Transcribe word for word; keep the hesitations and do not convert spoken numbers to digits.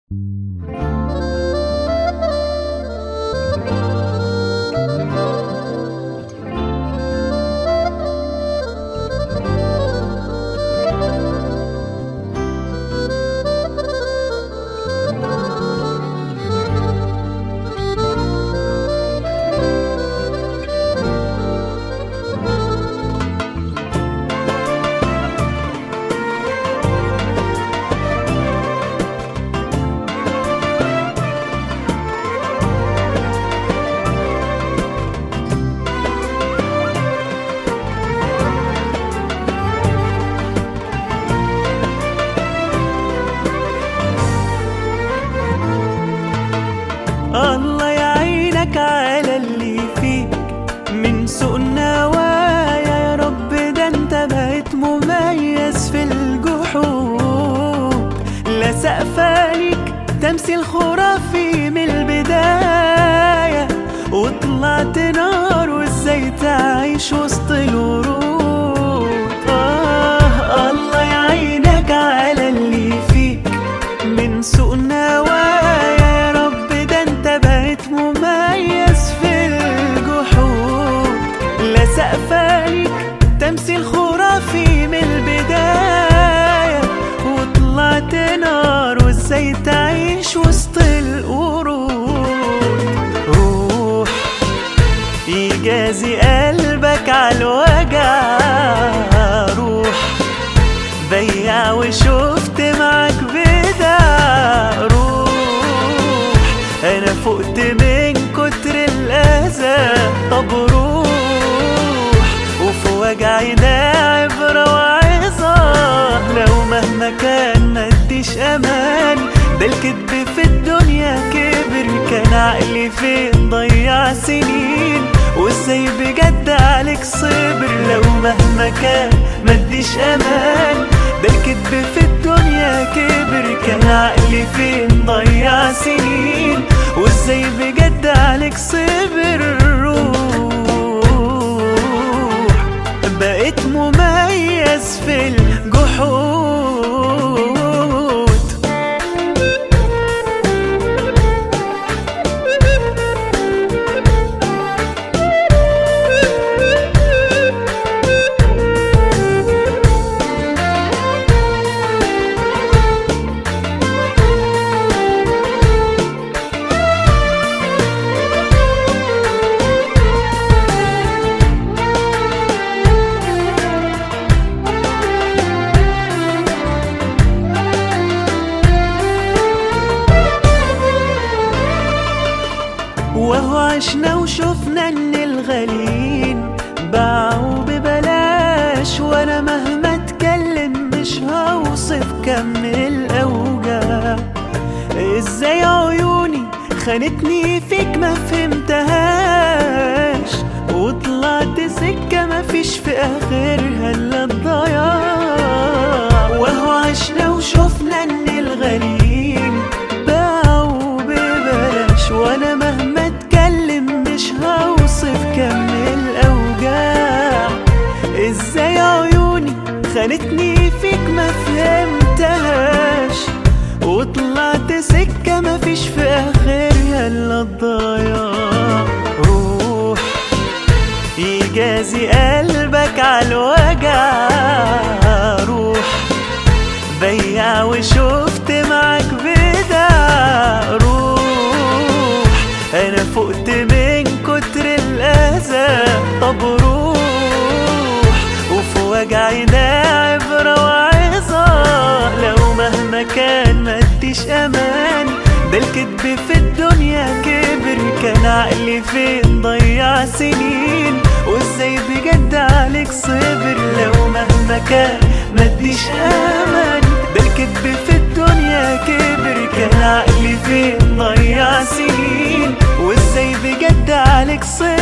الله يعينك على اللي فيك من سوء النوايا يا رب، ده انت بقيت مميز في الجحود. لا سقف ليك تمثيل خرافي من البداية، وطلعت نار وازاي تعيش وسط الورود. آه الله يعينك على اللي فيك من سوء النوايا يا رب، ده انت بقيت مميز في الجحود. لا سقف ليك تمثيل خرافي من البداية، وطلعت نار وازاي تعيش وسط القرود. روح يجازي قلبك عالوجع، روح بيع وشفت معاك بدع. روح انا فقت من كتر الاذى، طب روح وفي وجعنا عبرة وعظة. لو مهما كان مديش امان، ده الكدب في الدنيا كبر. كان عقلي فين ضيع سنين، وازاي بجد عليك صبر. لو مهما كان مديش امان، ده الكدب في الدنيا كبر. كان عقلي فين ضيع سنين، وازاي بجد عليك صبر. روح بقيت مميز في الجحود. وهو عشنا وشوفنا ان الغاليين باعوا ببلاش، وانا مهما اتكلم مش هوصف كم الاوجاع. ازاي عيوني خانتني فيك ما فهمتهاش، وطلعت سكة ما فيش في اخرها الا الضياع. وهو عشنا وشوفنا ان الغاليين باعوا ببلاش، وانا مهما اتكلم مش هوصف كم الاوجاع. ازاي عيوني خانتني فيك ما فهمتهاش، وطلعت سكة ما فيش في اخرها الا الضياع. روح يجازي قلبك عالوجع، روح بيع وشفت معاك بدع. روح انا فقت من كتر الاذى، طب روح وفي وجعنا عبرة وعظة. لو مهما كان مديش امان، ده الكدب في الدنيا كبر. كان عقلي فين ضيع سنين، وازاي بجد عليك صبر. لو مهما كان مديش امان، ده الكدب في الدنيا كبر. كان عقلي فين ضيع سنين، وازاي بجد عليك صبر.